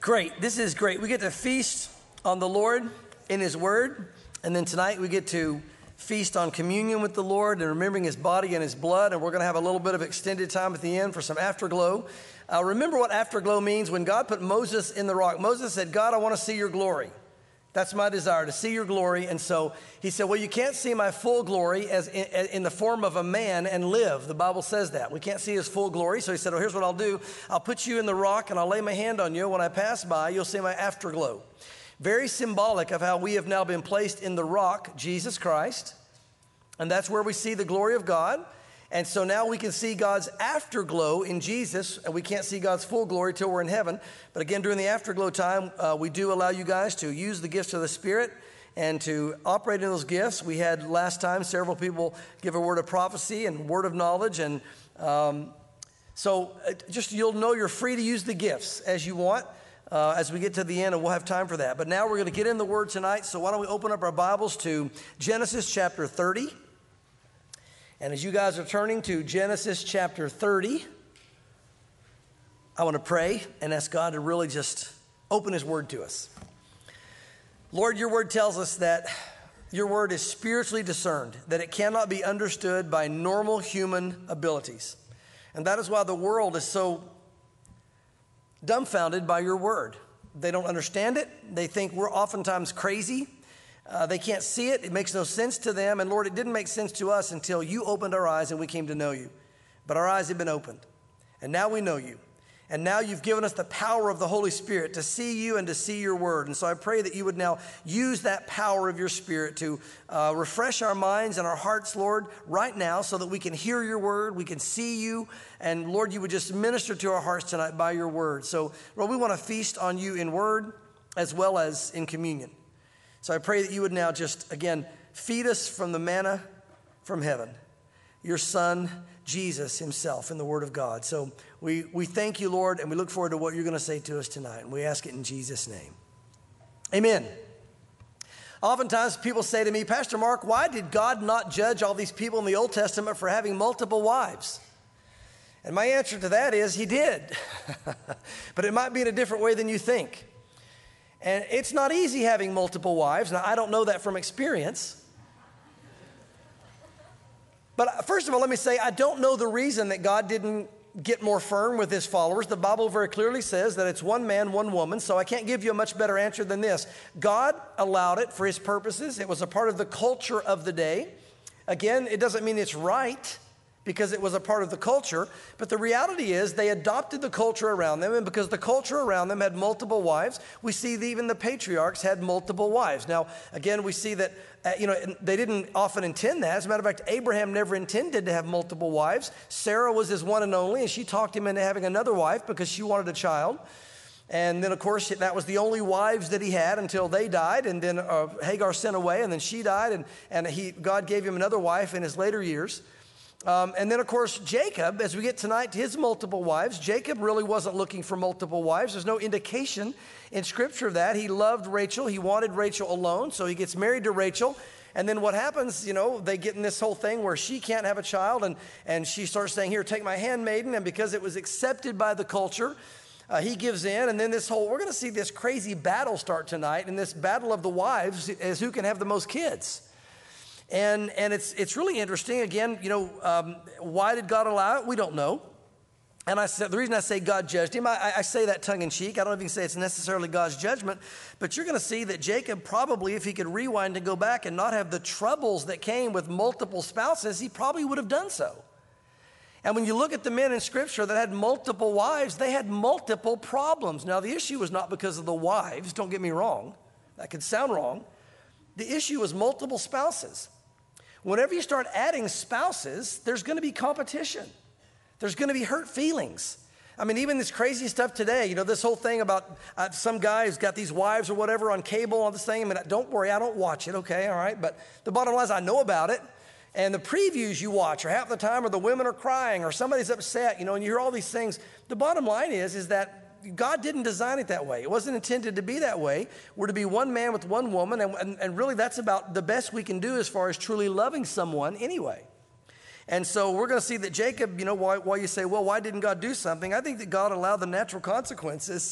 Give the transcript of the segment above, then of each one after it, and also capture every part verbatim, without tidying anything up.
Great. This is great. We get to feast on the Lord in His Word. And then tonight we get to feast on communion with the Lord and remembering His body and His blood. And we're going to have a little bit of extended time at the end for some afterglow. Uh, remember what afterglow means? When God put Moses in the rock, Moses said, God, I want to see your glory. That's my desire, to see your glory. And so he said, well, you can't see my full glory as in, in the form of a man and live. The Bible says that. We can't see his full glory. So he said, well, here's what I'll do. I'll put you in the rock and I'll lay my hand on you. When I pass by, you'll see my afterglow. Very symbolic of how we have now been placed in the rock, Jesus Christ. And that's where we see the glory of God. And so now we can see God's afterglow in Jesus, and we can't see God's full glory till we're in heaven. But again, during the afterglow time, uh, we do allow you guys to use the gifts of the Spirit and to operate in those gifts. We had last time several people give a word of prophecy and word of knowledge. And um, so just you'll know you're free to use the gifts as you want uh, as we get to the end, and we'll have time for that. But now we're going to get in the Word tonight. So why don't we open up our Bibles to Genesis chapter thirty. And as you guys are turning to Genesis chapter thirty, I want to pray and ask God to really just open His Word to us. Lord, your Word tells us that your Word is spiritually discerned, that it cannot be understood by normal human abilities. And that is why the world is so dumbfounded by your Word. They don't understand it. They think we're oftentimes crazy. Uh, they can't see it. It makes no sense to them. And Lord, it didn't make sense to us until you opened our eyes and we came to know you. But our eyes have been opened. And now we know you. And now you've given us the power of the Holy Spirit to see you and to see your word. And so I pray that you would now use that power of your Spirit to uh, refresh our minds and our hearts, Lord, right now so that we can hear your word, we can see you. And Lord, you would just minister to our hearts tonight by your word. So Lord, we want to feast on you in word as well as in communion. So I pray that you would now just, again, feed us from the manna from heaven, your Son, Jesus himself, in the Word of God. So we, we thank you, Lord, and we look forward to what you're going to say to us tonight. And we ask it in Jesus' name. Amen. Oftentimes people say to me, Pastor Mark, why did God not judge all these people in the Old Testament for having multiple wives? And my answer to that is he did. But it might be in a different way than you think. And it's not easy having multiple wives. Now, I don't know that from experience. But first of all, let me say, I don't know the reason that God didn't get more firm with his followers. The Bible very clearly says that it's one man, one woman. So I can't give you a much better answer than this. God allowed it for his purposes. It was a part of the culture of the day. Again, it doesn't mean it's right, because it was a part of the culture. But the reality is they adopted the culture around them, and because the culture around them had multiple wives, we see that even the patriarchs had multiple wives. Now, again, we see that, uh, you know, they didn't often intend that. As a matter of fact, Abraham never intended to have multiple wives. Sarah was his one and only, and she talked him into having another wife because she wanted a child. And then, of course, that was the only wives that he had until they died. And then uh, Hagar sent away, and then she died, and, and he, God gave him another wife in his later years. Um, and then, of course, Jacob, as we get tonight to his multiple wives, Jacob really wasn't looking for multiple wives. There's no indication in Scripture of that. He loved Rachel. He wanted Rachel alone, so he gets married to Rachel. And then what happens, you know, they get in this whole thing where she can't have a child, and, and she starts saying, here, take my handmaiden. And because it was accepted by the culture, uh, he gives in. And then this whole, we're going to see this crazy battle start tonight, and this battle of the wives is who can have the most kids. And and it's it's really interesting. Again, you know, um, why did God allow it? We don't know. And I said the reason I say God judged him, I, I say that tongue in cheek. I don't even say it's necessarily God's judgment, but you're going to see that Jacob probably, if he could rewind and go back and not have the troubles that came with multiple spouses, he probably would have done so. And when you look at the men in Scripture that had multiple wives, they had multiple problems. Now, the issue was not because of the wives. Don't get me wrong. That could sound wrong. The issue was multiple spouses. Whenever you start adding spouses, there's going to be competition. There's going to be hurt feelings. I mean, even this crazy stuff today, you know, this whole thing about uh, some guy who's got these wives or whatever on cable, all this thing. I mean, don't worry, I don't watch it, okay, all right? But the bottom line is I know about it. And the previews you watch, or half the time, or the women are crying, or somebody's upset, you know, and you hear all these things. The bottom line is, is that God didn't design it that way. It wasn't intended to be that way. We're to be one man with one woman, and, and, and really that's about the best we can do as far as truly loving someone anyway. And so we're going to see that Jacob, you know, why, why you say, well, why didn't God do something? I think that God allowed the natural consequences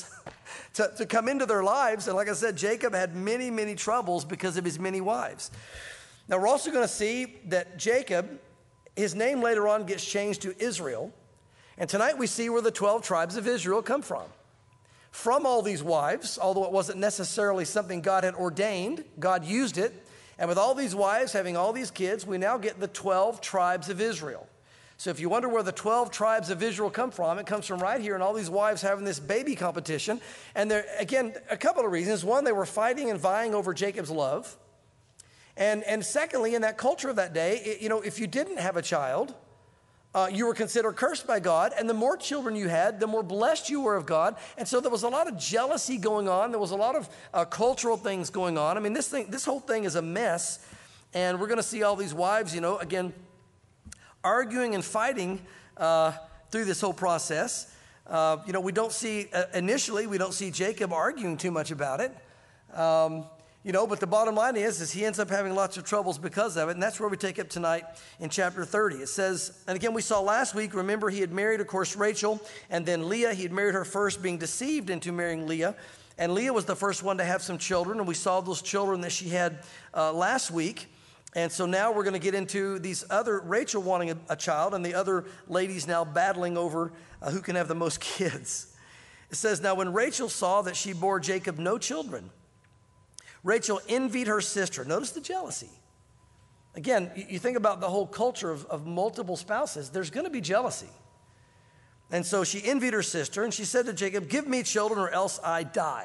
to, to come into their lives. And like I said, Jacob had many, many troubles because of his many wives. Now, we're also going to see that Jacob, his name later on gets changed to Israel. And tonight we see where the twelve tribes of Israel come from. From all these wives, although it wasn't necessarily something God had ordained, God used it. And with all these wives having all these kids, we now get the twelve tribes of Israel. So if you wonder where the twelve tribes of Israel come from, it comes from right here, and all these wives having this baby competition. And there, again, a couple of reasons. One, they were fighting and vying over Jacob's love. And, and secondly, in that culture of that day, it, you know, if you didn't have a child, uh, you were considered cursed by God. And the more children you had, the more blessed you were of God. And so there was a lot of jealousy going on. There was a lot of uh, cultural things going on. I mean, this thing, this whole thing is a mess. And we're going to see all these wives, you know, again, arguing and fighting uh, through this whole process. Uh, you know, we don't see, uh, initially, we don't see Jacob arguing too much about it. Um, you know, but the bottom line is, is he ends up having lots of troubles because of it. And that's where we take up tonight in chapter thirty. It says, and again, we saw last week, remember, he had married, of course, Rachel, and then Leah. He had married her first, being deceived into marrying Leah. And Leah was the first one to have some children. And we saw those children that she had uh, last week. And so now we're going to get into these other, Rachel wanting a, a child, and the other ladies now battling over uh, who can have the most kids. It says, now when Rachel saw that she bore Jacob no children, Rachel envied her sister. Notice the jealousy. Again, you, you think about the whole culture of, of multiple spouses, there's going to be jealousy. And so she envied her sister, and she said to Jacob, give me children or else I die.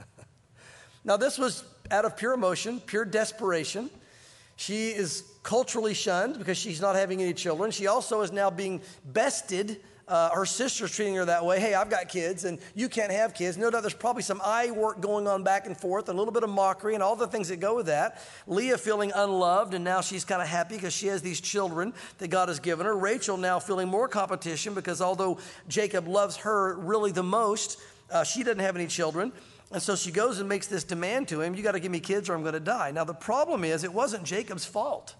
Now this was out of pure emotion, pure desperation. She is culturally shunned because she's not having any children. She also is now being bested. Uh, her sister's treating her that way. Hey, I've got kids and you can't have kids. No doubt there's probably some eye work going on back and forth, and a little bit of mockery and all the things that go with that. Leah feeling unloved, and now she's kind of happy because she has these children that God has given her. Rachel now feeling more competition because although Jacob loves her really the most, uh, she doesn't have any children. And so she goes and makes this demand to him, you got to give me kids or I'm going to die. Now the problem is it wasn't Jacob's fault.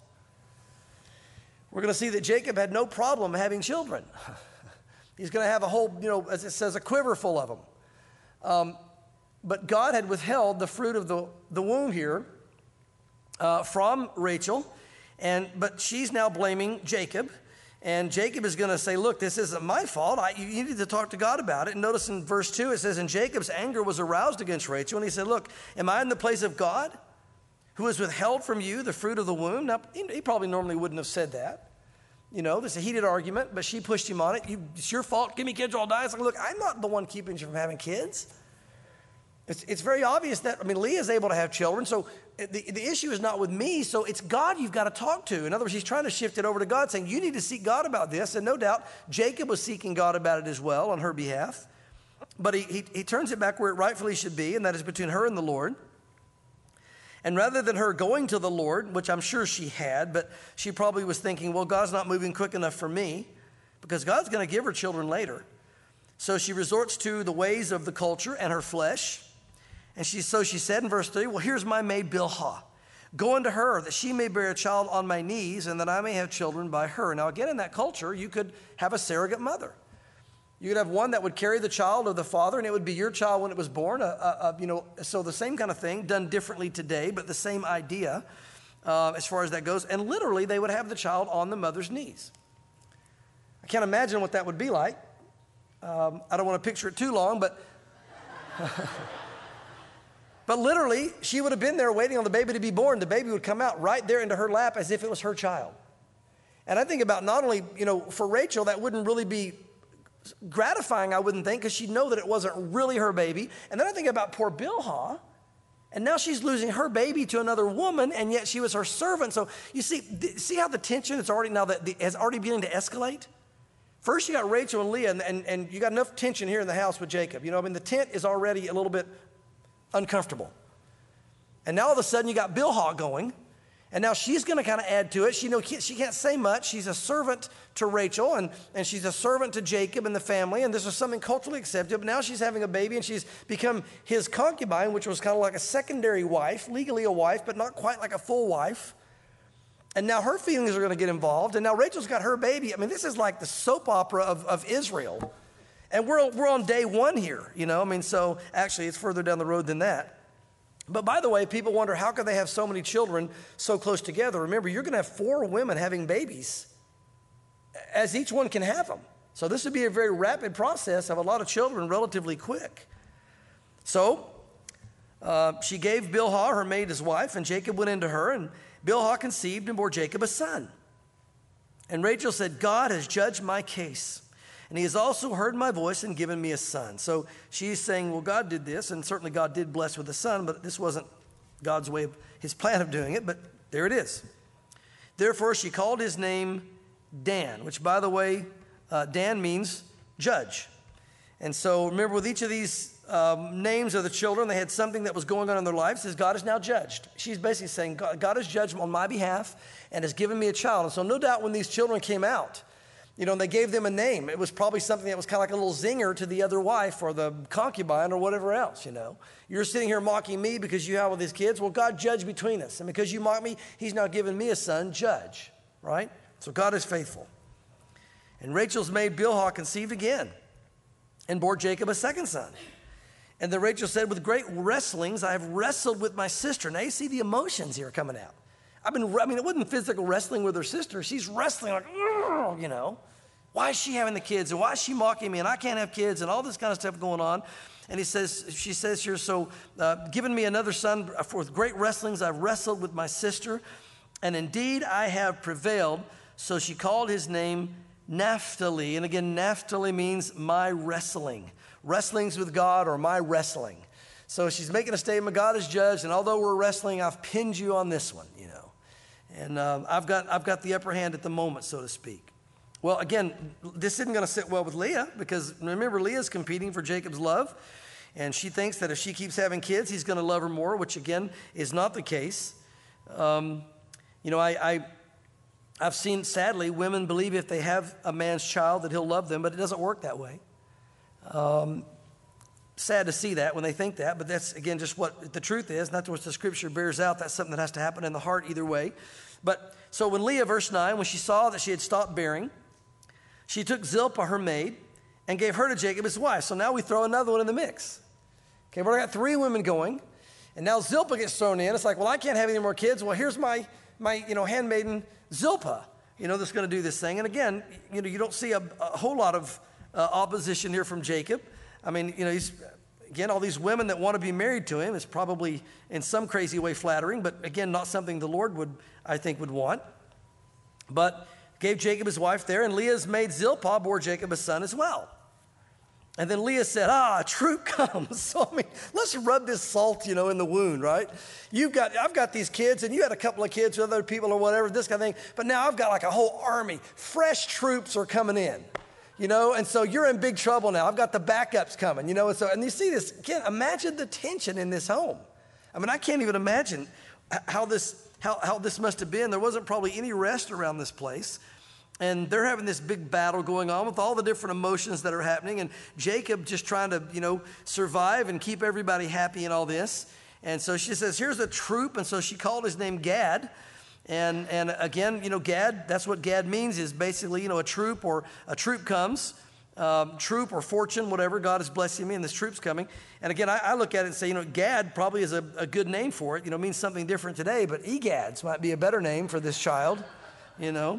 We're going to see that Jacob had no problem having children. He's going to have a whole, you know, as it says, a quiver full of them. Um, but God had withheld the fruit of the, the womb here uh, from Rachel. And but she's now blaming Jacob. And Jacob is going to say, look, this isn't my fault. I, you need to talk to God about it. And notice in verse two, it says, and Jacob's anger was aroused against Rachel. And he said, look, am I in the place of God who has withheld from you the fruit of the womb? Now, he, he probably normally wouldn't have said that. You know, there's a heated argument, but she pushed him on it. You, it's your fault. Give me kids or I'll die. It's like, look, I'm not the one keeping you from having kids. It's, it's very obvious that, I mean, Leah is able to have children. So the, the issue is not with me. So it's God you've got to talk to. In other words, he's trying to shift it over to God, saying, you need to seek God about this. And no doubt, Jacob was seeking God about it as well on her behalf. But he, he, he turns it back where it rightfully should be, and that is between her and the Lord. And rather than her going to the Lord, which I'm sure she had, but she probably was thinking, well, God's not moving quick enough for me, because God's going to give her children later. So she resorts to the ways of the culture and her flesh. And she, so she said in verse three, well, here's my maid Bilhah. Go unto her that she may bear a child on my knees and that I may have children by her. Now, again, in that culture, you could have a surrogate mother. You could have one that would carry the child of the father, and it would be your child when it was born. Uh, uh, you know, so the same kind of thing, done differently today, but the same idea uh, as far as that goes. And literally, they would have the child on the mother's knees. I can't imagine what that would be like. Um, I don't want to picture it too long, but... But literally, she would have been there waiting on the baby to be born. The baby would come out right there into her lap as if it was her child. And I think about not only, you know, for Rachel, that wouldn't really be gratifying, I wouldn't think, because she'd know that it wasn't really her baby. And then I think about poor Bilhah, and now she's losing her baby to another woman, and yet she was her servant. So you see, see how the tension is already now that the, has already beginning to escalate? First you got Rachel and Leah, and, and, and you got enough tension here in the house with Jacob. You know, I mean, the tent is already a little bit uncomfortable. And now all of a sudden you got Bilhah going, and now she's going to kind of add to it. She, know, she can't say much. She's a servant to Rachel, and, and she's a servant to Jacob and the family, and this is something culturally accepted. But now she's having a baby, and she's become his concubine, which was kind of like a secondary wife, legally a wife, but not quite like a full wife. And now her feelings are going to get involved, and now Rachel's got her baby. I mean, this is like the soap opera of, of Israel. And we're, we're on day one here, you know. I mean, so actually it's further down the road than that. But by the way, people wonder, how could they have so many children so close together? Remember, you're going to have four women having babies as each one can have them. So this would be a very rapid process of a lot of children relatively quick. So uh, she gave Bilhah, her maid, his wife, and Jacob went into her, and Bilhah conceived and bore Jacob a son. And Rachel said, God has judged my case, and he has also heard my voice and given me a son. So she's saying, well, God did this, and certainly God did bless with a son, but this wasn't God's way of his plan of doing it, but there it is. Therefore, she called his name Dan, which, by the way, uh, Dan means judge. And so remember, with each of these um, names of the children, they had something that was going on in their lives. Says God is now judged. She's basically saying, God, God has judged on my behalf and has given me a child. And so no doubt when these children came out, you know, and they gave them a name, it was probably something that was kind of like a little zinger to the other wife or the concubine or whatever else, you know. You're sitting here mocking me because you have all these kids. Well, God judged between us. And because you mock me, he's now given me a son, judge, right? So God is faithful. And Rachel's maid Bilhah conceived again and bore Jacob a second son. And then Rachel said, with great wrestlings, I have wrestled with my sister. Now you see the emotions here coming out. I've been, I mean, it wasn't physical wrestling with her sister. She's wrestling like, you know. Why is she having the kids? And why is she mocking me? And I can't have kids and all this kind of stuff going on. And he says, she says here, so uh, given me another son, for with great wrestlings, I've wrestled with my sister. And indeed, I have prevailed. So she called his name Naphtali. And again, Naphtali means my wrestling. Wrestlings with God or my wrestling. So she's making a statement, God is judged. And although we're wrestling, I've pinned you on this one, you know. And um, I've got, I've got the upper hand at the moment, so to speak. Well, again, this isn't going to sit well with Leah because remember, Leah's competing for Jacob's love. And she thinks that if she keeps having kids, he's going to love her more, which again is not the case. Um, you know, I, I, I've seen, sadly, women believe if they have a man's child that he'll love them, but it doesn't work that way. Um, sad to see that when they think that, but that's, again, just what the truth is. Not what the scripture bears out. That's something that has to happen in the heart either way. But so when Leah, verse nine, when she saw that she had stopped bearing, she took Zilpah, her maid, and gave her to Jacob, his wife. So now we throw another one in the mix. Okay, we've got three women going, and now Zilpah gets thrown in. It's like, well, I can't have any more kids. Well, here's my, my you know, handmaiden Zilpah, you know, that's going to do this thing. And again, you know, you don't see a, a whole lot of uh, opposition here from Jacob. I mean, you know, he's, again, all these women that want to be married to him is probably in some crazy way flattering, but again, not something the Lord would, I think, would want. But gave Jacob his wife there, and Leah's maid Zilpah bore Jacob a son as well. And then Leah said, ah, a troop comes. So, I mean, let's rub this salt, you know, in the wound, right? You've got, I've got these kids, and you had a couple of kids with other people or whatever, this kind of thing. But now I've got like a whole army. Fresh troops are coming in, you know, and so you're in big trouble now. I've got the backups coming, you know, and so, and you see this, again, imagine the tension in this home. I mean, I can't even imagine how this, how, how this must have been. There wasn't probably any rest around this place. And they're having this big battle going on with all the different emotions that are happening. And Jacob just trying to, you know, survive and keep everybody happy and all this. And so she says, here's a troop. And so she called his name Gad. And, and again, you know, Gad, that's what Gad means, is basically, you know, a troop or a troop comes. Um, troop or fortune, whatever. God is blessing me and this troop's coming. And again, I, I look at it and say, you know, Gad probably is a, a good name for it. You know, it means something different today. But Egads might be a better name for this child, you know.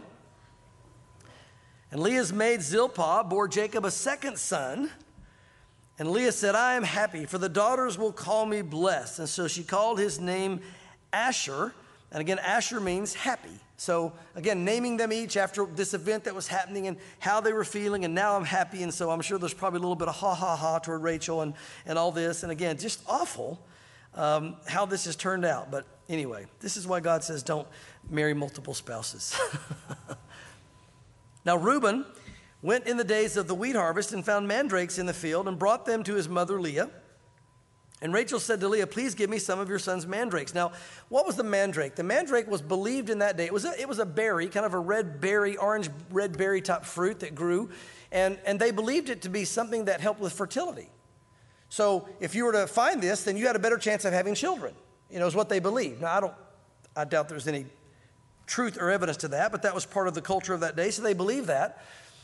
And Leah's maid Zilpah bore Jacob a second son. And Leah said, I am happy, for the daughters will call me blessed. And so she called his name Asher. And again, Asher means happy. So again, naming them each after this event that was happening and how they were feeling. And now I'm happy. And so I'm sure there's probably a little bit of ha, ha, ha toward Rachel and, and all this. And again, just awful um, how this has turned out. But anyway, this is why God says don't marry multiple spouses. Now Reuben went in the days of the wheat harvest and found mandrakes in the field and brought them to his mother Leah. And Rachel said to Leah, please give me some of your son's mandrakes. Now, what was the mandrake? The mandrake was believed in that day. It was a, it was a berry, kind of a red berry, orange red berry type fruit that grew. And, and they believed it to be something that helped with fertility. So if you were to find this, then you had a better chance of having children. You know, is what they believed. Now, I don't, I doubt there's any truth or evidence to that, but that was part of the culture of that day, so they believed that.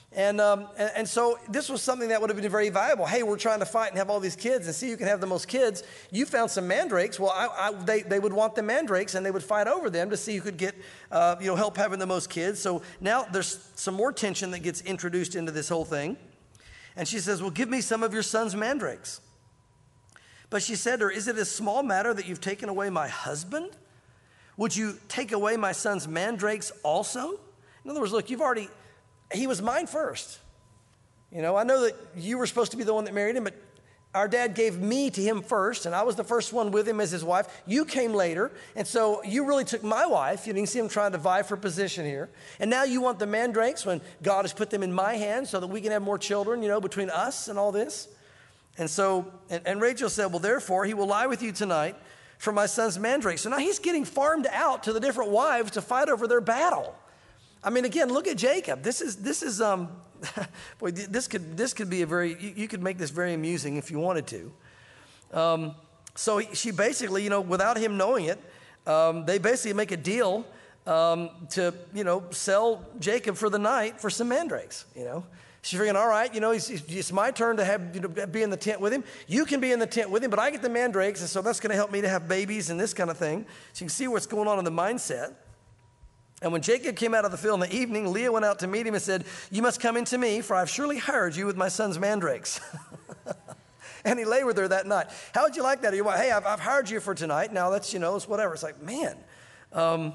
And, um, and, and so this was something that would have been very valuable. Hey, we're trying to fight and have all these kids and see who can have the most kids. You found some mandrakes. Well, I, I, they, they would want the mandrakes, and they would fight over them to see who could get, uh, you know, help having the most kids. So now there's some more tension that gets introduced into this whole thing. And she says, well, give me some of your son's mandrakes. But she said to her, is it a small matter that you've taken away my husband? Would you take away my son's mandrakes also? In other words, look, you've already... He was mine first. You know, I know that you were supposed to be the one that married him, but our dad gave me to him first, and I was the first one with him as his wife. You came later, and so you really took my wife. You can see him trying to vie for position here. And now you want the mandrakes when God has put them in my hands so that we can have more children, you know, between us and all this. And so, and, and Rachel said, well, therefore, he will lie with you tonight for my son's mandrakes. So now he's getting farmed out to the different wives to fight over their battle. I mean, again, look at Jacob. This is, this is, um, boy, this could, this could be a very, you, you could make this very amusing if you wanted to. Um, so he, she basically, you know, without him knowing it, um, they basically make a deal um, to, you know, sell Jacob for the night for some mandrakes, you know. She's figuring, all right, you know, it's, it's my turn to have, you know, be in the tent with him. You can be in the tent with him, but I get the mandrakes, and so that's going to help me to have babies and this kind of thing. So you can see what's going on in the mindset. And when Jacob came out of the field in the evening, Leah went out to meet him and said, you must come into me, for I've surely hired you with my son's mandrakes. And he lay with her that night. How would you like that? You're like, hey, I've, I've hired you for tonight. Now that's, you know, it's whatever. It's like, man, um,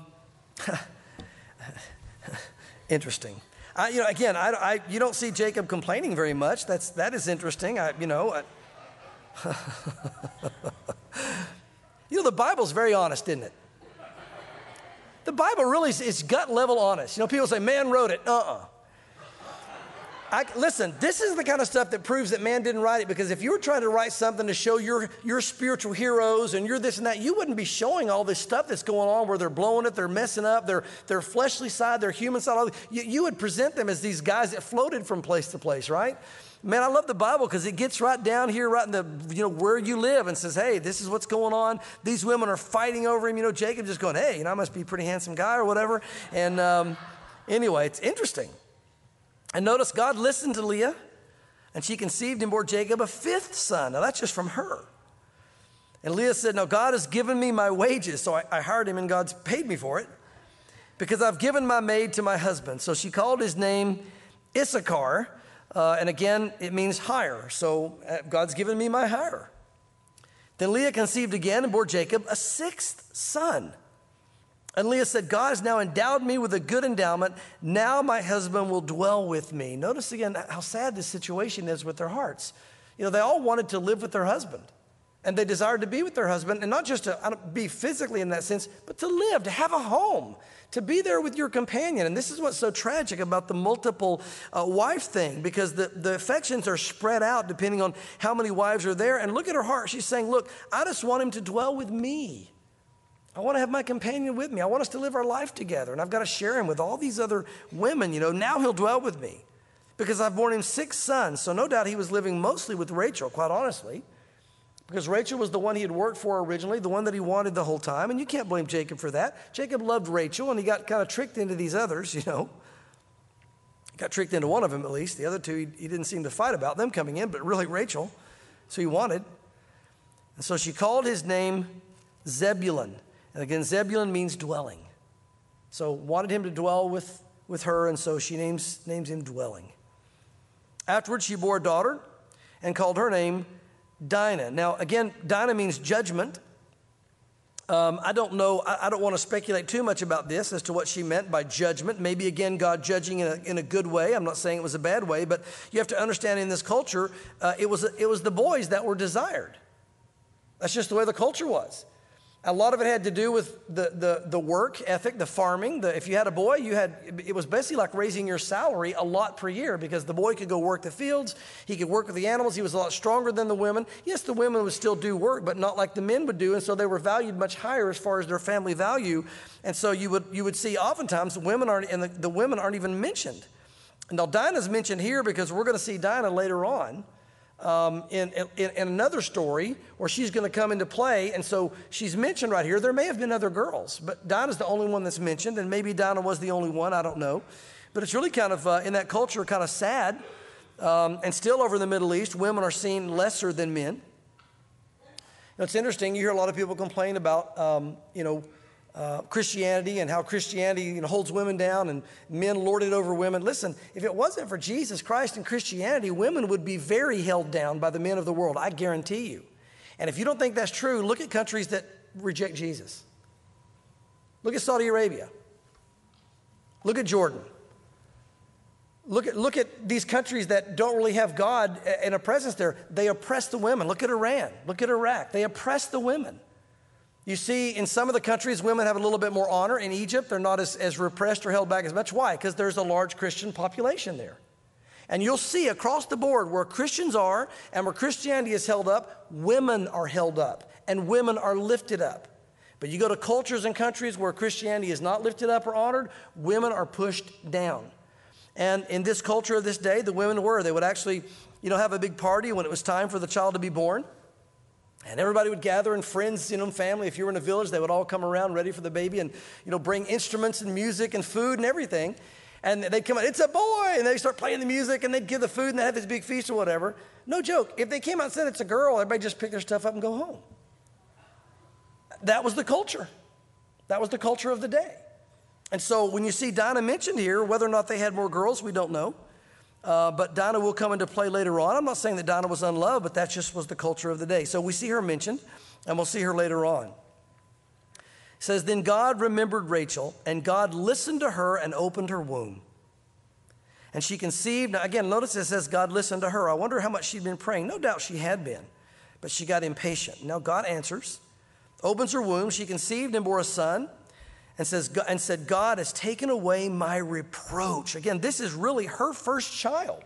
interesting. I, you know, again, I, I, you don't see Jacob complaining very much. That's, that is interesting. I, you know, I, you know, the Bible's very honest, isn't it? The Bible really is, is gut level honest. You know, people say, man wrote it. Uh-uh. I, listen, this is the kind of stuff that proves that man didn't write it, because if you were trying to write something to show your, your spiritual heroes and you're this and that, you wouldn't be showing all this stuff that's going on where they're blowing it, they're messing up, their, their fleshly side, their human side. All, you, you would present them as these guys that floated from place to place, right? Man, I love the Bible because it gets right down here, right in the, you know, where you live, and says, hey, this is what's going on. These women are fighting over him. You know, Jacob just going, hey, you know, I must be a pretty handsome guy or whatever. And um, anyway, it's interesting. And notice God listened to Leah, and she conceived and bore Jacob a fifth son. Now, that's just from her. And Leah said, no, God has given me my wages, so I, I hired him, and God's paid me for it, because I've given my maid to my husband. So she called his name Issachar. Uh, and again, it means hire. So uh, God's given me my hire. Then Leah conceived again and bore Jacob a sixth son. And Leah said, God has now endowed me with a good endowment. Now my husband will dwell with me. Notice again how sad this situation is with their hearts. You know, they all wanted to live with their husband. And they desired to be with their husband, and not just to be physically in that sense, but to live, to have a home, to be there with your companion. And this is what's so tragic about the multiple uh, wife thing, because the, the affections are spread out depending on how many wives are there. And look at her heart. She's saying, look, I just want him to dwell with me. I want to have my companion with me. I want us to live our life together. And I've got to share him with all these other women. You know, now he'll dwell with me because I've borne him six sons. So no doubt he was living mostly with Rachel, quite honestly. Because Rachel was the one he had worked for originally, the one that he wanted the whole time. And you can't blame Jacob for that. Jacob loved Rachel, and he got kind of tricked into these others, you know. He got tricked into one of them, at least. The other two, he, he didn't seem to fight about them coming in, but really Rachel. So he wanted. And so she called his name Zebulun. And again, Zebulun means dwelling. So wanted him to dwell with, with her, and so she names, names him Dwelling. Afterwards, she bore a daughter and called her name Dinah. Now, again, Dinah means judgment. Um, I don't know, I, I don't want to speculate too much about this as to what she meant by judgment. Maybe, again, God judging in a, in a good way. I'm not saying it was a bad way, but you have to understand in this culture, uh, it was, it was the boys that were desired. That's just the way the culture was. A lot of it had to do with the, the, the work ethic, the farming. The, if you had a boy, you had, it was basically like raising your salary a lot per year, because the boy could go work the fields. He could work with the animals. He was a lot stronger than the women. Yes, the women would still do work, but not like the men would do. And so they were valued much higher as far as their family value. And so you would, you would see oftentimes the women aren't, and the, the women aren't even mentioned. Now, Dinah's mentioned here because we're going to see Dinah later on. Um, in, in, in another story where she's going to come into play. And so she's mentioned right here. There may have been other girls, but Dinah's the only one that's mentioned, and maybe Dinah was the only one, I don't know. But it's really kind of, uh, in that culture, kind of sad. Um, and still over in the Middle East, women are seen lesser than men. Now, it's interesting. You hear a lot of people complain about, um, you know, uh, Christianity and how Christianity, you know, holds women down and men lord it over women. Listen, if it wasn't for Jesus Christ and Christianity, women would be very held down by the men of the world. I guarantee you. And if you don't think that's true, look at countries that reject Jesus. Look at Saudi Arabia. Look at Jordan. Look at, look at these countries that don't really have God in a presence there. They oppress the women. Look at Iran. Look at Iraq. They oppress the women. You see, in some of the countries, women have a little bit more honor. In Egypt, they're not as, as repressed or held back as much. Why? Because there's a large Christian population there. And you'll see across the board where Christians are and where Christianity is held up, women are held up and women are lifted up. But you go to cultures and countries where Christianity is not lifted up or honored, women are pushed down. And in this culture of this day, the women were. They would actually, you know, have a big party when it was time for the child to be born. And everybody would gather, and friends, you know, family. If you were in a village, they would all come around ready for the baby and, you know, bring instruments and music and food and everything. And they'd come out, it's a boy, and they start playing the music, and they'd give the food, and they'd have this big feast or whatever. No joke. If they came out and said it's a girl, everybody just pick their stuff up and go home. That was the culture. That was the culture of the day. And so when you see Dinah mentioned here, whether or not they had more girls, we don't know. Uh, but Dinah will come into play later on. I'm not saying that Dinah was unloved, but that just was the culture of the day. So we see her mentioned, and we'll see her later on. It says, then God remembered Rachel, and God listened to her and opened her womb. And she conceived. Now, again, notice it says God listened to her. I wonder how much she'd been praying. No doubt she had been, but she got impatient. Now God answers, opens her womb. She conceived and bore a son. And says and said, God has taken away my reproach. Again, this is really her first child.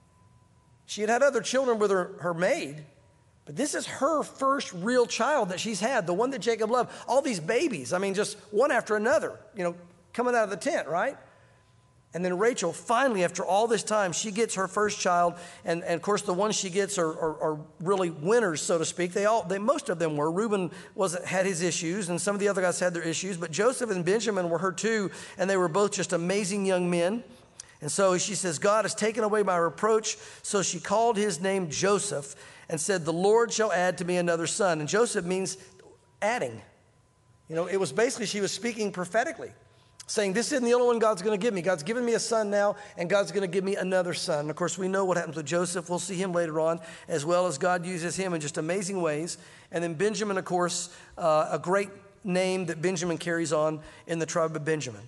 She had had other children with her, her maid, but this is her first real child that she's had, the one that Jacob loved. All these babies, I mean, just one after another, you know, coming out of the tent, right? And then Rachel, finally, after all this time, she gets her first child. And, and of course, the ones she gets are, are, are really winners, so to speak. They all, they, most of them were. Reuben wasn't, had his issues, and some of the other guys had their issues. But Joseph and Benjamin were her too, and they were both just amazing young men. And so she says, God has taken away my reproach. So she called his name Joseph and said, the Lord shall add to me another son. And Joseph means adding. You know, it was basically, she was speaking prophetically, saying, this isn't the only one God's going to give me. God's given me a son now, and God's going to give me another son. And of course, we know what happens with Joseph. We'll see him later on, as well as God uses him in just amazing ways. And then Benjamin, of course, uh, a great name that Benjamin carries on in the tribe of Benjamin.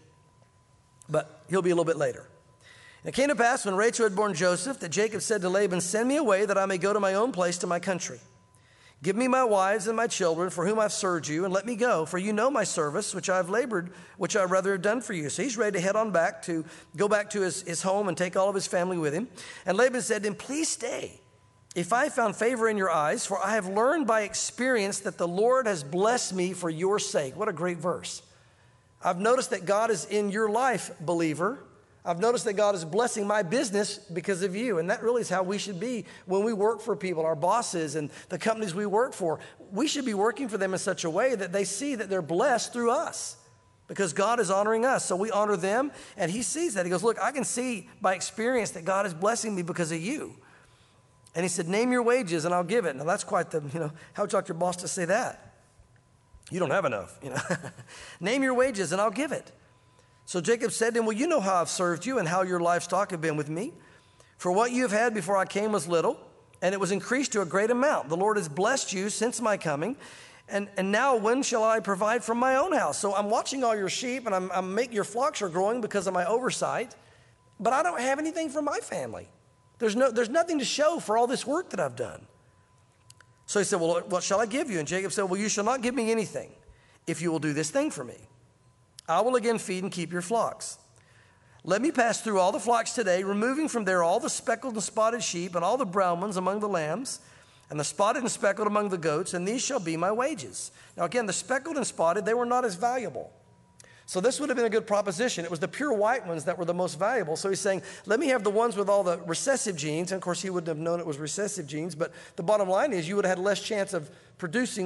But he'll be a little bit later. And it came to pass when Rachel had borne Joseph that Jacob said to Laban, send me away that I may go to my own place, to my country. Give me my wives and my children for whom I've served you, and let me go, for you know my service, which I've labored, which I rather have done for you. So he's ready to head on back to go back to his, his home and take all of his family with him. And Laban said to him, please stay, if I found favor in your eyes, for I have learned by experience that the Lord has blessed me for your sake. What a great verse. I've noticed that God is in your life, believer. I've noticed that God is blessing my business because of you. And that really is how we should be when we work for people, our bosses and the companies we work for. We should be working for them in such a way that they see that they're blessed through us because God is honoring us. So we honor them, and he sees that. He goes, look, I can see by experience that God is blessing me because of you. And he said, name your wages and I'll give it. Now that's quite the, you know, how would you like your boss to say that? You don't have enough, you know. Name your wages and I'll give it. So Jacob said to him, well, you know how I've served you and how your livestock have been with me. For what you have had before I came was little, and it was increased to a great amount. The Lord has blessed you since my coming. And, and now when shall I provide from my own house? So I'm watching all your sheep, and I'm, I'm making your flocks are growing because of my oversight, but I don't have anything for my family. There's, no, there's nothing to show for all this work that I've done. So he said, well, what shall I give you? And Jacob said, well, you shall not give me anything if you will do this thing for me. I will again feed and keep your flocks. Let me pass through all the flocks today, removing from there all the speckled and spotted sheep and all the brown ones among the lambs, and the spotted and speckled among the goats, and these shall be my wages. Now again, the speckled and spotted, they were not as valuable. So this would have been a good proposition. It was the pure white ones that were the most valuable. So he's saying, let me have the ones with all the recessive genes. And of course, he wouldn't have known it was recessive genes. But the bottom line is you would have had less chance of producing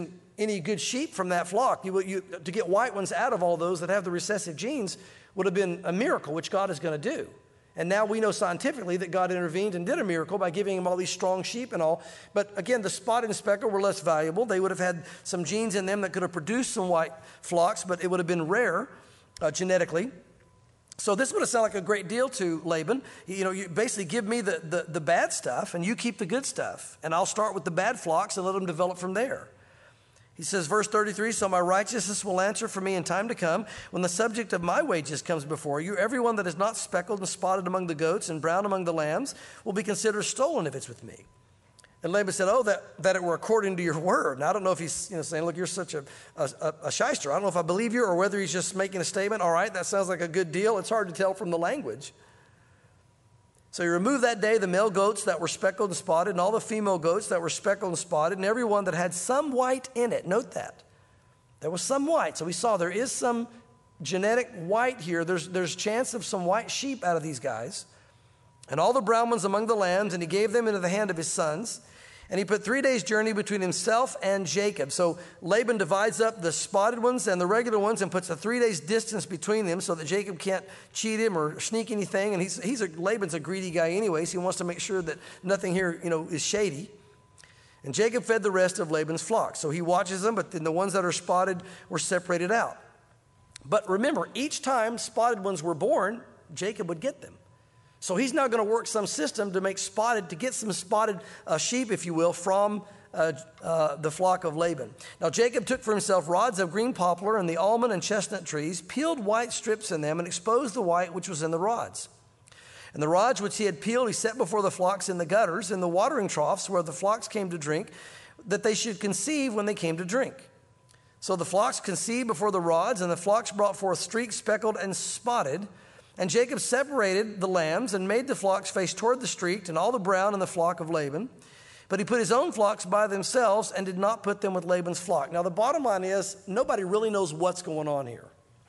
any good sheep from that flock. You, you, to get white ones out of all those that have the recessive genes would have been a miracle, which God is going to do. And now we know scientifically that God intervened and did a miracle by giving him all these strong sheep and all. But again, the spotted and speckled were less valuable. They would have had some genes in them that could have produced some white flocks, but it would have been rare uh, genetically. So this would have sounded like a great deal to Laban. You know, you basically give me the, the, the bad stuff and you keep the good stuff. And I'll start with the bad flocks and let them develop from there. He says, verse thirty-three, so my righteousness will answer for me in time to come. When the subject of my wages comes before you, everyone that is not speckled and spotted among the goats and brown among the lambs will be considered stolen if it's with me. And Laban said, oh, that, that it were according to your word. Now, I don't know if he's you know, saying, look, you're such a, a, a shyster. I don't know if I believe you or whether he's just making a statement. All right, that sounds like a good deal. It's hard to tell from the language. So he removed that day the male goats that were speckled and spotted and all the female goats that were speckled and spotted and every one that had some white in it. Note that. There was some white. So we saw there is some genetic white here. There's, there's chance of some white sheep out of these guys. And all the brown ones among the lambs, and he gave them into the hand of his sons. And he put three days' journey between himself and Jacob. So Laban divides up the spotted ones and the regular ones and puts a three days' distance between them so that Jacob can't cheat him or sneak anything. And he's, he's a, Laban's a greedy guy anyways. He wants to make sure that nothing here, you know, is shady. And Jacob fed the rest of Laban's flock. So he watches them, but then the ones that are spotted were separated out. But remember, each time spotted ones were born, Jacob would get them. So he's now going to work some system to make spotted, to get some spotted uh, sheep, if you will, from uh, uh, the flock of Laban. Now Jacob took for himself rods of green poplar and the almond and chestnut trees, peeled white strips in them, and exposed the white which was in the rods. And the rods which he had peeled he set before the flocks in the gutters, in the watering troughs where the flocks came to drink, that they should conceive when they came to drink. So the flocks conceived before the rods, and the flocks brought forth streaked, speckled, and spotted. And Jacob separated the lambs and made the flocks face toward the streaked and all the brown in the flock of Laban. But he put his own flocks by themselves and did not put them with Laban's flock. Now, the bottom line is nobody really knows what's going on here.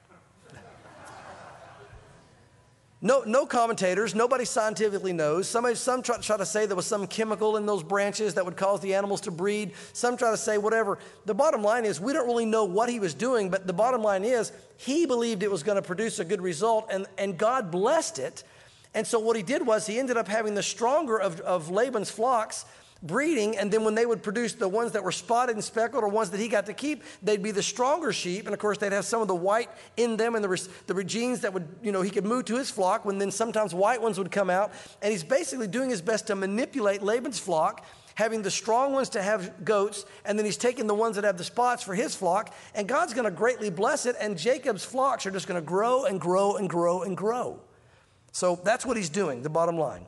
No, no commentators, nobody scientifically knows. Somebody, some try, try to say there was some chemical in those branches that would cause the animals to breed. Some try to say whatever. The bottom line is we don't really know what he was doing, but the bottom line is he believed it was going to produce a good result, and, and God blessed it. And so what he did was he ended up having the stronger of, of Laban's flocks breeding, and then when they would produce the ones that were spotted and speckled or ones that he got to keep, they'd be the stronger sheep, and of course they'd have some of the white in them and the, the genes that would, you know, he could move to his flock, when then sometimes white ones would come out, and he's basically doing his best to manipulate Laban's flock, having the strong ones to have goats, and then he's taking the ones that have the spots for his flock, and God's going to greatly bless it, and Jacob's flocks are just going to grow and grow and grow and grow. So that's what he's doing, the bottom line.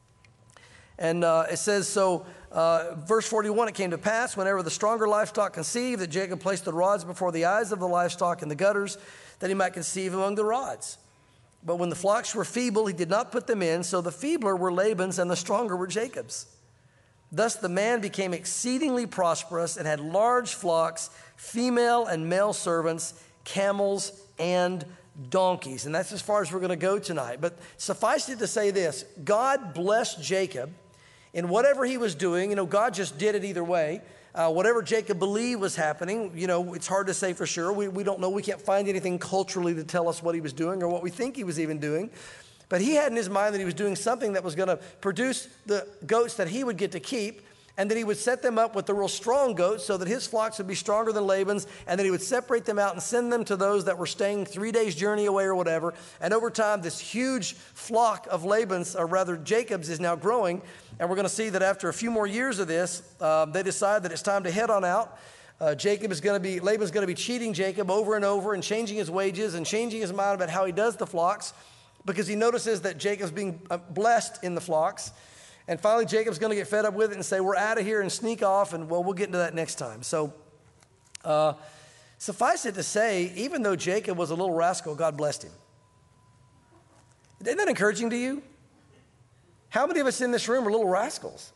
And uh, it says, so uh, verse forty-one, it came to pass whenever the stronger livestock conceived that Jacob placed the rods before the eyes of the livestock in the gutters, that he might conceive among the rods. But when the flocks were feeble, he did not put them in, so the feebler were Laban's and the stronger were Jacob's. Thus the man became exceedingly prosperous and had large flocks, female and male servants, camels, and donkeys. And that's as far as we're going to go tonight. But suffice it to say this, God blessed Jacob in whatever he was doing. You know, God just did it either way. Uh, whatever Jacob believed was happening, you know, it's hard to say for sure. We, we don't know. We can't find anything culturally to tell us what he was doing or what we think he was even doing. But he had in his mind that he was doing something that was going to produce the goats that he would get to keep, and then he would set them up with the real strong goats so that his flocks would be stronger than Laban's, and then he would separate them out and send them to those that were staying three days' journey away or whatever. And over time, this huge flock of Laban's, or rather Jacob's, is now growing. And we're going to see that after a few more years of this, uh, they decide that it's time to head on out. Uh, Jacob is going to be, Laban's going to be cheating Jacob over and over and changing his wages and changing his mind about how he does the flocks, because he notices that Jacob's being blessed in the flocks. And finally, Jacob's going to get fed up with it and say, we're out of here, and sneak off, and well, we'll get into that next time. So uh, suffice it to say, even though Jacob was a little rascal, God blessed him. Isn't that encouraging to you? How many of us in this room are little rascals?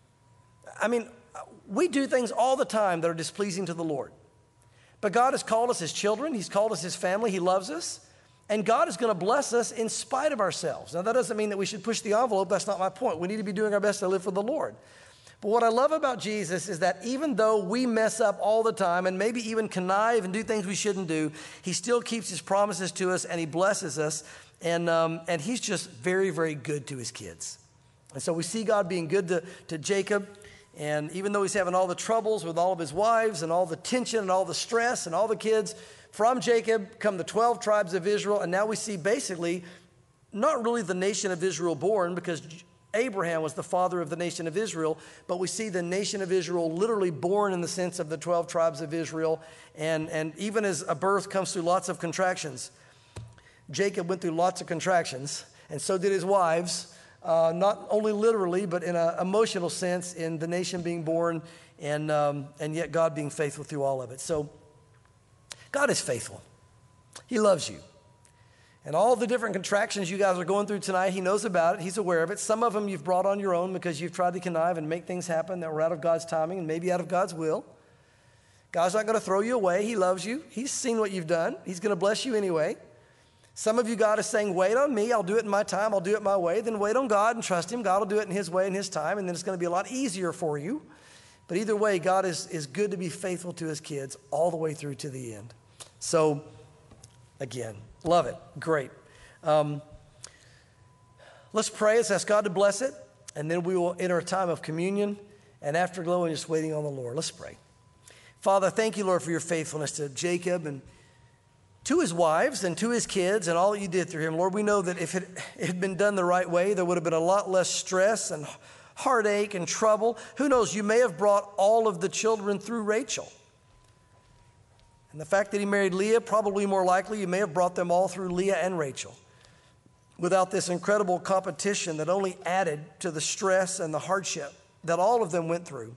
I mean, we do things all the time that are displeasing to the Lord. But God has called us his children. He's called us his family. He loves us. And God is going to bless us in spite of ourselves. Now, that doesn't mean that we should push the envelope. That's not my point. We need to be doing our best to live for the Lord. But what I love about Jesus is that even though we mess up all the time and maybe even connive and do things we shouldn't do, he still keeps his promises to us and he blesses us. And, um, and he's just very, very good to his kids. And so we see God being good to, to Jacob. And even though he's having all the troubles with all of his wives and all the tension and all the stress and all the kids, from Jacob come the twelve tribes of Israel. And now we see basically not really the nation of Israel born, because Abraham was the father of the nation of Israel, but we see the nation of Israel literally born in the sense of the twelve tribes of Israel. And, and even as a birth comes through lots of contractions, Jacob went through lots of contractions, and so did his wives, uh, not only literally, but in an emotional sense, in the nation being born, and, um, and yet God being faithful through all of it. So God is faithful. He loves you. And all the different contractions you guys are going through tonight, he knows about it. He's aware of it. Some of them you've brought on your own because you've tried to connive and make things happen that were out of God's timing and maybe out of God's will. God's not going to throw you away. He loves you. He's seen what you've done. He's going to bless you anyway. Some of you, God is saying, wait on me. I'll do it in my time. I'll do it my way. Then wait on God and trust him. God will do it in his way and his time, and then it's going to be a lot easier for you. But either way, God is, is good to be faithful to his kids all the way through to the end. So, again, love it. Great. Um, let's pray. Let's ask God to bless it, and then we will enter a time of communion and afterglow and just waiting on the Lord. Let's pray. Father, thank you, Lord, for your faithfulness to Jacob and to his wives and to his kids and all that you did through him. Lord, we know that if it had been done the right way, there would have been a lot less stress and heartache and trouble. Who knows, you may have brought all of the children through Rachel. And the fact that he married Leah, probably more likely, you may have brought them all through Leah and Rachel, without this incredible competition that only added to the stress and the hardship that all of them went through.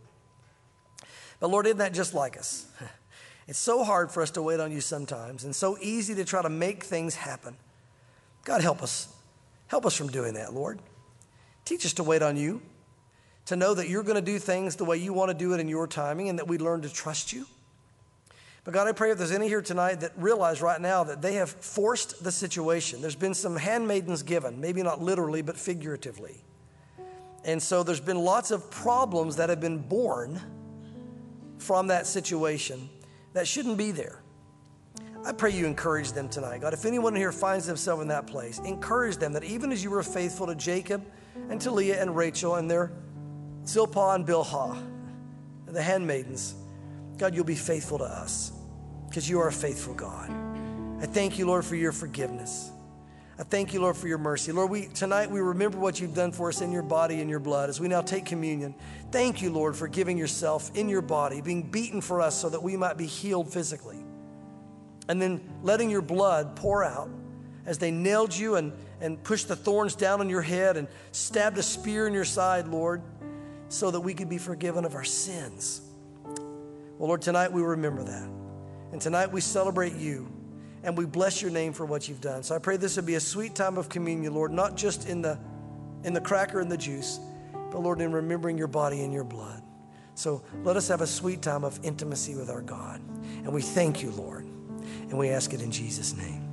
But Lord, isn't that just like us? It's so hard for us to wait on you sometimes, and so easy to try to make things happen. God, help us. Help us from doing that, Lord. Teach us to wait on you, to know that you're going to do things the way you want to do it in your timing, and that we learn to trust you. But God, I pray if there's any here tonight that realize right now that they have forced the situation. There's been some handmaidens given, maybe not literally, but figuratively. And so there's been lots of problems that have been born from that situation that shouldn't be there. I pray you encourage them tonight. God, if anyone here finds themselves in that place, encourage them that even as you were faithful to Jacob and to Leah and Rachel and their Zilpah and Bilhah, the handmaidens, God, you'll be faithful to us because you are a faithful God. I thank you, Lord, for your forgiveness. I thank you, Lord, for your mercy. Lord, we tonight we remember what you've done for us in your body and your blood as we now take communion. Thank you, Lord, for giving yourself in your body, being beaten for us so that we might be healed physically. And then letting your blood pour out as they nailed you and, and pushed the thorns down on your head and stabbed a spear in your side, Lord, so that we could be forgiven of our sins. Well, Lord, tonight we remember that. And tonight we celebrate you. And we bless your name for what you've done. So I pray this would be a sweet time of communion, Lord, not just in the, in the cracker and the juice, but Lord, in remembering your body and your blood. So let us have a sweet time of intimacy with our God. And we thank you, Lord. And we ask it in Jesus' name.